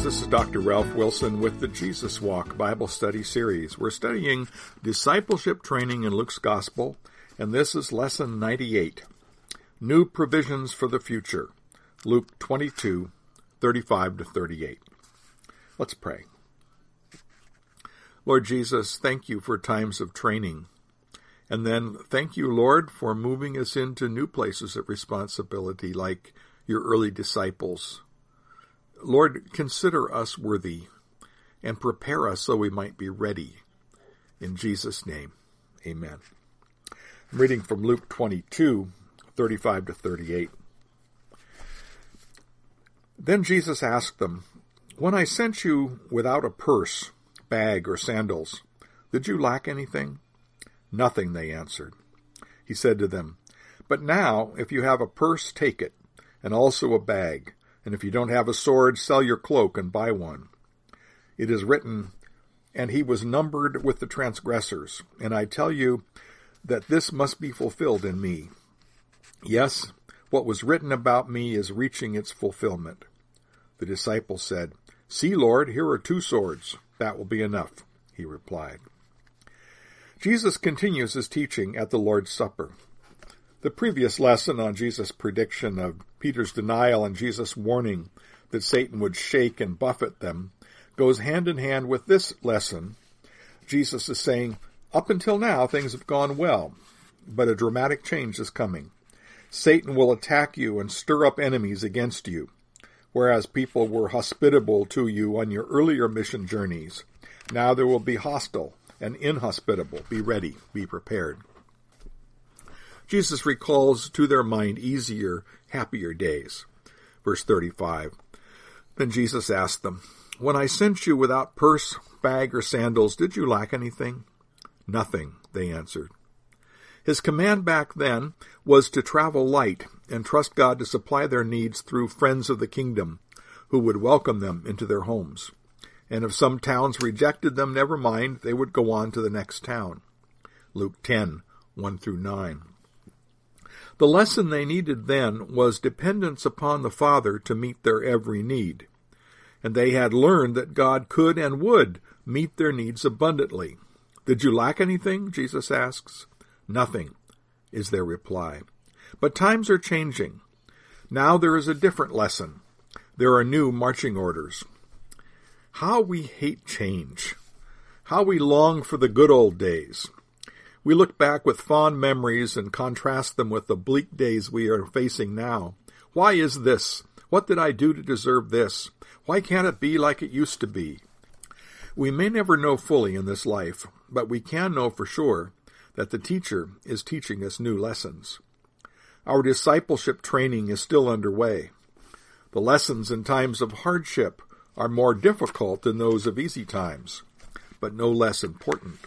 This is Dr. Ralph Wilson with the Jesus Walk Bible Study Series. We're studying discipleship training in Luke's Gospel, and this is Lesson 98, New Provisions for the Future, Luke 22, 35 to 38. Let's pray. Lord Jesus, thank you for times of training. And then thank you, Lord, for moving us into new places of responsibility like your early disciples. Lord, consider us worthy and prepare us so we might be ready. In Jesus' name, amen. I'm reading from Luke 22, 35 to 38. Then Jesus asked them, "When I sent you without a purse, bag, or sandals, did you lack anything?" "Nothing," they answered. He said to them, "But now, if you have a purse, take it, and also a bag. And if you don't have a sword, sell your cloak and buy one. It is written, 'And he was numbered with the transgressors.' And I tell you that this must be fulfilled in me. Yes, what was written about me is reaching its fulfillment." The disciples said, "See, Lord, here are 2 swords. That will be enough," he replied. Jesus continues his teaching at the Lord's Supper. The previous lesson on Jesus' prediction of Peter's denial and Jesus' warning that Satan would shake and buffet them goes hand in hand with this lesson. Jesus is saying, up until now, things have gone well, but a dramatic change is coming. Satan will attack you and stir up enemies against you. Whereas people were hospitable to you on your earlier mission journeys, now they will be hostile and inhospitable. Be ready, be prepared. Jesus recalls to their mind easier, happier days. Verse 35, Then Jesus asked them, "When I sent you without purse, bag, or sandals, did you lack anything?" "Nothing," they answered. His command back then was to travel light and trust God to supply their needs through friends of the kingdom who would welcome them into their homes. And if some towns rejected them, never mind, they would go on to the next town. Luke 10, 1 through 9. The lesson they needed then was dependence upon the Father to meet their every need. And they had learned that God could and would meet their needs abundantly. "Did you lack anything?" Jesus asks. "Nothing," is their reply. But times are changing. Now there is a different lesson. There are new marching orders. How we hate change. How we long for the good old days. We look back with fond memories and contrast them with the bleak days we are facing now. Why is this? What did I do to deserve this? Why can't it be like it used to be? We may never know fully in this life, but we can know for sure that the teacher is teaching us new lessons. Our discipleship training is still underway. The lessons in times of hardship are more difficult than those of easy times, but no less important.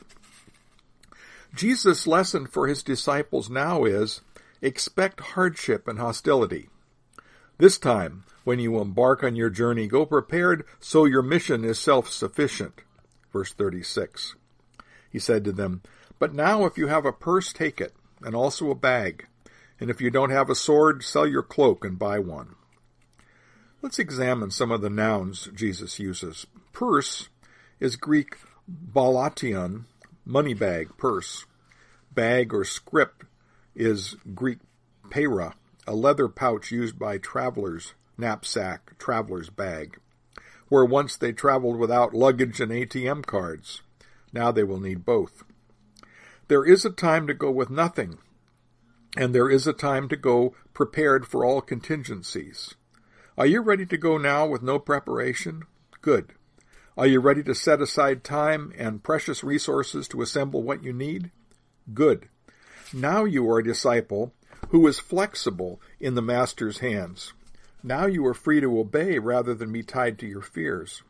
Jesus' lesson for his disciples now is, expect hardship and hostility. This time, when you embark on your journey, go prepared so your mission is self-sufficient. Verse 36. He said to them, "But now if you have a purse, take it, and also a bag. And if you don't have a sword, sell your cloak and buy one." Let's examine some of the nouns Jesus uses. Purse is Greek balation, money bag, purse. Bag or scrip is Greek pera, a leather pouch used by travelers, knapsack, traveler's bag. Where once they traveled without luggage and ATM cards, now they will need both. There is a time to go with nothing, and there is a time to go prepared for all contingencies. Are you ready to go now with no preparation? Good. Are you ready to set aside time and precious resources to assemble what you need? Good. Now you are a disciple who is flexible in the Master's hands. Now you are free to obey rather than be tied to your fears.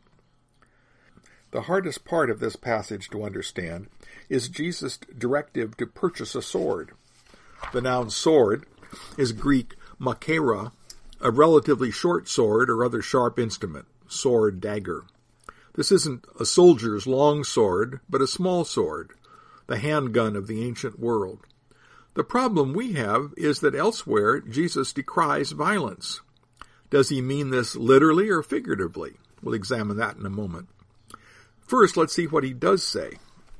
The hardest part of this passage to understand is Jesus' directive to purchase a sword. The noun sword is Greek machaira, a relatively short sword or other sharp instrument, sword, dagger. This isn't a soldier's long sword, but a small sword, the handgun of the ancient world. The problem we have is that elsewhere Jesus decries violence. Does he mean this literally or figuratively? We'll examine that in a moment. First, let's see what he does say.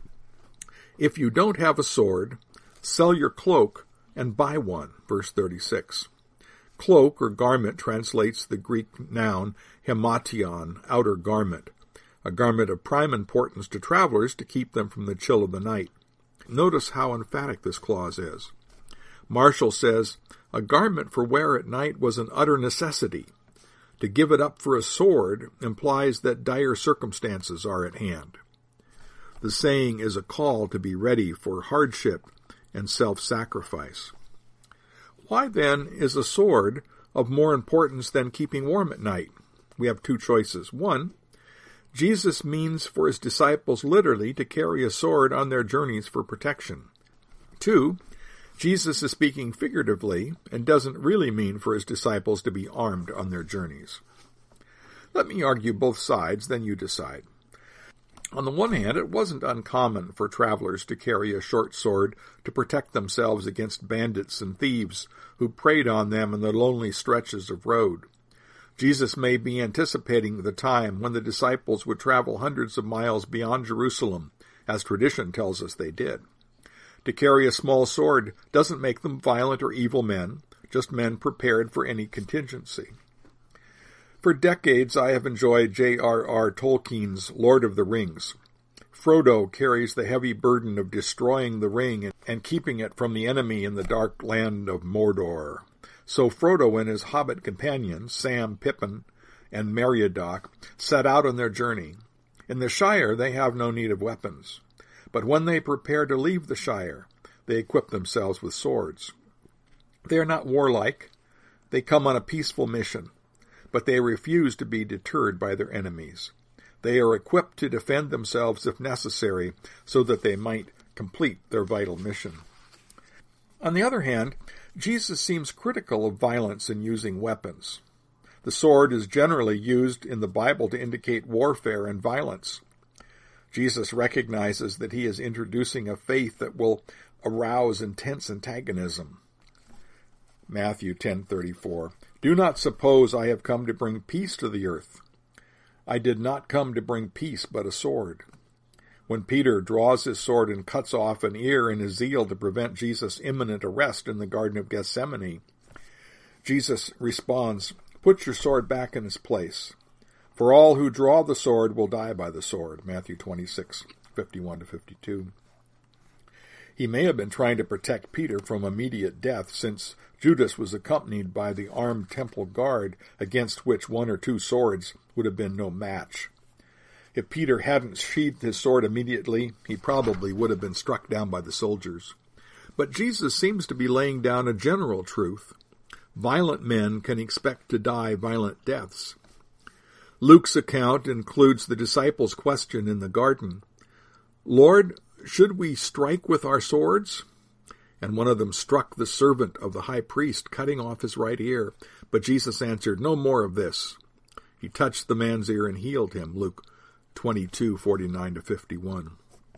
If you don't have a sword, sell your cloak and buy one, verse 36. Cloak or garment translates the Greek noun hemation, outer garment, a garment of prime importance to travelers to keep them from the chill of the night. Notice how emphatic this clause is. Marshall says, a garment for wear at night was an utter necessity. To give it up for a sword implies that dire circumstances are at hand. The saying is a call to be ready for hardship and self-sacrifice. Why, then, is a sword of more importance than keeping warm at night? We have two choices. One, Jesus means for his disciples literally to carry a sword on their journeys for protection. Two, Jesus is speaking figuratively and doesn't really mean for his disciples to be armed on their journeys. Let me argue both sides, then you decide. On the one hand, it wasn't uncommon for travelers to carry a short sword to protect themselves against bandits and thieves who preyed on them in the lonely stretches of road. Jesus may be anticipating the time when the disciples would travel hundreds of miles beyond Jerusalem, as tradition tells us they did. To carry a small sword doesn't make them violent or evil men, just men prepared for any contingency. For decades I have enjoyed J.R.R. Tolkien's Lord of the Rings. Frodo carries the heavy burden of destroying the ring and keeping it from the enemy in the dark land of Mordor. So Frodo and his hobbit companions, Sam, Pippin, and Meriadoc, set out on their journey. In the Shire they have no need of weapons, but when they prepare to leave the Shire, they equip themselves with swords. They are not warlike. They come on a peaceful mission, but they refuse to be deterred by their enemies. They are equipped to defend themselves if necessary, so that they might complete their vital mission. On the other hand, Jesus seems critical of violence in using weapons. The sword is generally used in the Bible to indicate warfare and violence. Jesus recognizes that he is introducing a faith that will arouse intense antagonism. Matthew 10:34. Do not suppose I have come to bring peace to the earth. I did not come to bring peace, but a sword. When Peter draws his sword and cuts off an ear in his zeal to prevent Jesus' imminent arrest in the Garden of Gethsemane, Jesus responds, "Put your sword back in its place. For all who draw the sword will die by the sword." Matthew 26:51-52. He may have been trying to protect Peter from immediate death, since Judas was accompanied by the armed temple guard, against which one or two swords would have been no match. If Peter hadn't sheathed his sword immediately, he probably would have been struck down by the soldiers. But Jesus seems to be laying down a general truth. Violent men can expect to die violent deaths. Luke's account includes the disciples' question in the garden, "Lord, should we strike with our swords?" And one of them struck the servant of the high priest, cutting off his right ear. But Jesus answered, "No more of this." He touched the man's ear and healed him. Luke 22:49-51.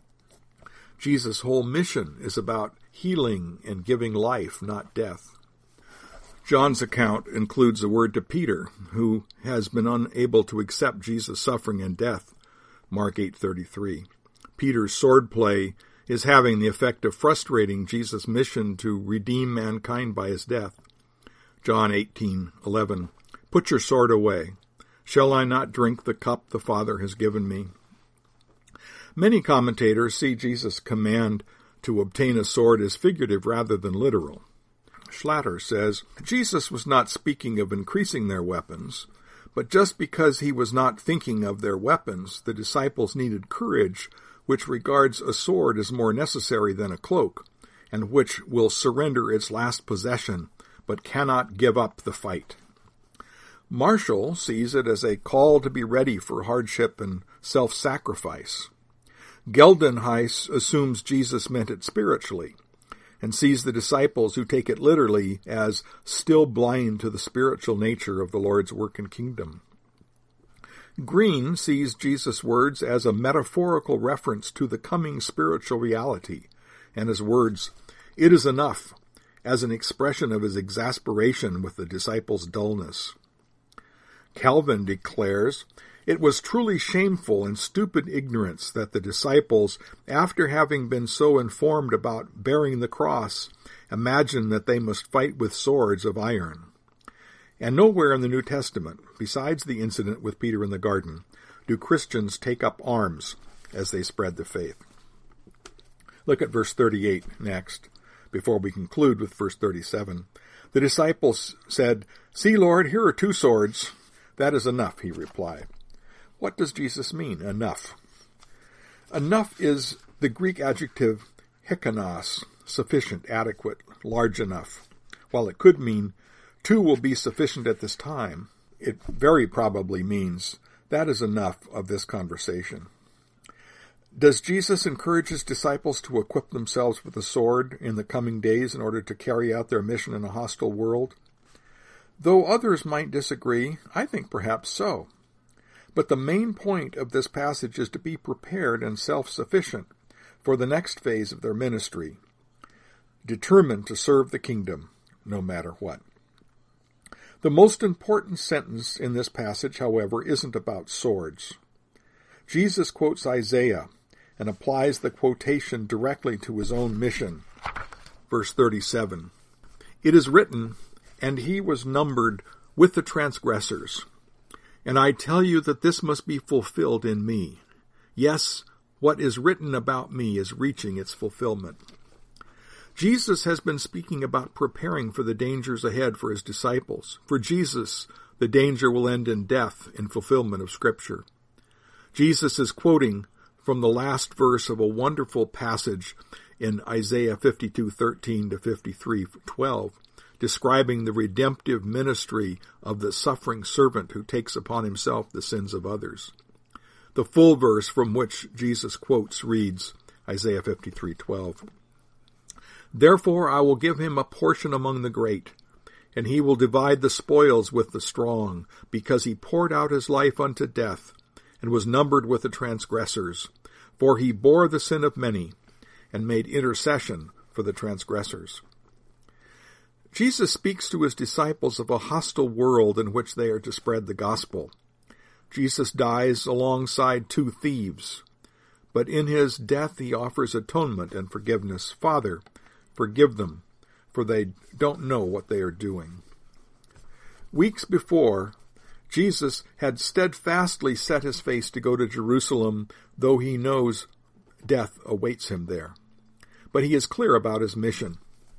Jesus' whole mission is about healing and giving life, not death. John's account includes a word to Peter, who has been unable to accept Jesus' suffering and death. Mark 8:33. Peter's swordplay is having the effect of frustrating Jesus' mission to redeem mankind by his death. John 18:11. Put your sword away. Shall I not drink the cup the Father has given me? Many commentators see Jesus' command to obtain a sword as figurative rather than literal. Schlatter says, Jesus was not speaking of increasing their weapons, but just because he was not thinking of their weapons, the disciples needed courage, which regards a sword as more necessary than a cloak, and which will surrender its last possession, but cannot give up the fight. Marshall sees it as a call to be ready for hardship and self-sacrifice. Geldenhuis assumes Jesus meant it spiritually, and sees the disciples who take it literally as still blind to the spiritual nature of the Lord's work and kingdom. Green sees Jesus' words as a metaphorical reference to the coming spiritual reality, and his words, "It is enough," as an expression of his exasperation with the disciples' dullness. Calvin declares, It was truly shameful and stupid ignorance that the disciples, after having been so informed about bearing the cross, imagined that they must fight with swords of iron. And nowhere in the New Testament, besides the incident with Peter in the garden, do Christians take up arms as they spread the faith. Look at verse 38 next, before we conclude with verse 37. The disciples said, "See, Lord, here are 2 swords. That is enough," he replied. What does Jesus mean, enough? Enough is the Greek adjective hikanos, sufficient, adequate, large enough. While it could mean 2 will be sufficient at this time, it very probably means that is enough of this conversation. Does Jesus encourage his disciples to equip themselves with a sword in the coming days in order to carry out their mission in a hostile world? Though others might disagree, I think perhaps so. But the main point of this passage is to be prepared and self-sufficient for the next phase of their ministry, determined to serve the kingdom no matter what. The most important sentence in this passage, however, isn't about swords. Jesus quotes Isaiah and applies the quotation directly to his own mission. Verse 37, "It is written, and he was numbered with the transgressors. And I tell you that this must be fulfilled in me. Yes, what is written about me is reaching its fulfillment." Jesus has been speaking about preparing for the dangers ahead for his disciples. For Jesus, the danger will end in death in fulfillment of Scripture. Jesus is quoting from the last verse of a wonderful passage in Isaiah 52:13 to 53:12, describing the redemptive ministry of the suffering servant who takes upon himself the sins of others. The full verse from which Jesus quotes reads, Isaiah 53:12, "Therefore I will give him a portion among the great, and he will divide the spoils with the strong, because he poured out his life unto death, and was numbered with the transgressors. For he bore the sin of many, and made intercession for the transgressors." Jesus speaks to his disciples of a hostile world in which they are to spread the gospel. Jesus dies alongside 2 thieves, but in his death he offers atonement and forgiveness. "Father, forgive them, for they don't know what they are doing." Weeks before, Jesus had steadfastly set his face to go to Jerusalem, though he knows death awaits him there. But he is clear about his mission.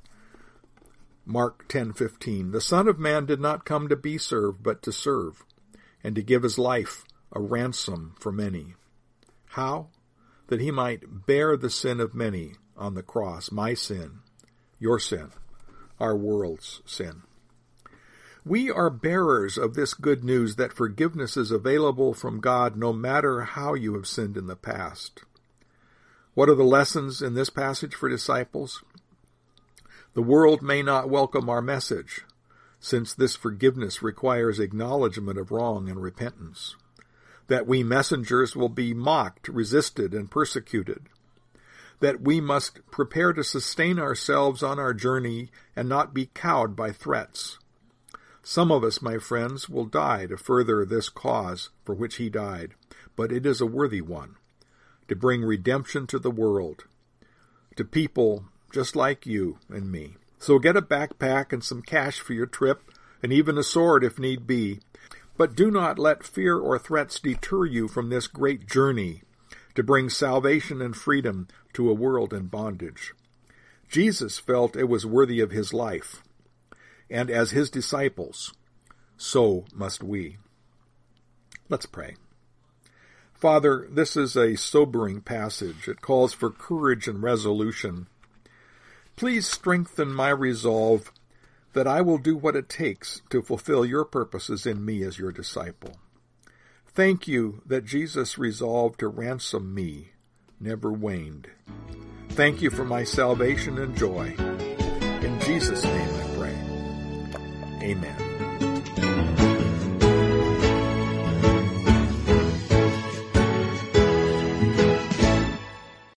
Mark 10:15, "The Son of Man did not come to be served, but to serve, and to give his life a ransom for many." How? That he might bear the sin of many on the cross, my sin, your sin, our world's sin. We are bearers of this good news that forgiveness is available from God no matter how you have sinned in the past. What are the lessons in this passage for disciples? The world may not welcome our message, since this forgiveness requires acknowledgement of wrong and repentance. That we messengers will be mocked, resisted, and persecuted. That we must prepare to sustain ourselves on our journey and not be cowed by threats. Some of us, my friends, will die to further this cause for which he died, but it is a worthy one, to bring redemption to the world, to people just like you and me. So get a backpack and some cash for your trip, and even a sword if need be. But do not let fear or threats deter you from this great journey to bring salvation and freedom to a world in bondage. Jesus felt it was worthy of his life, and as his disciples, so must we. Let's pray. Father, this is a sobering passage. It calls for courage and resolution. Please strengthen my resolve that I will do what it takes to fulfill your purposes in me as your disciple. Thank you that Jesus resolved to ransom me, never waned. Thank you for my salvation and joy. In Jesus' name I pray. Amen.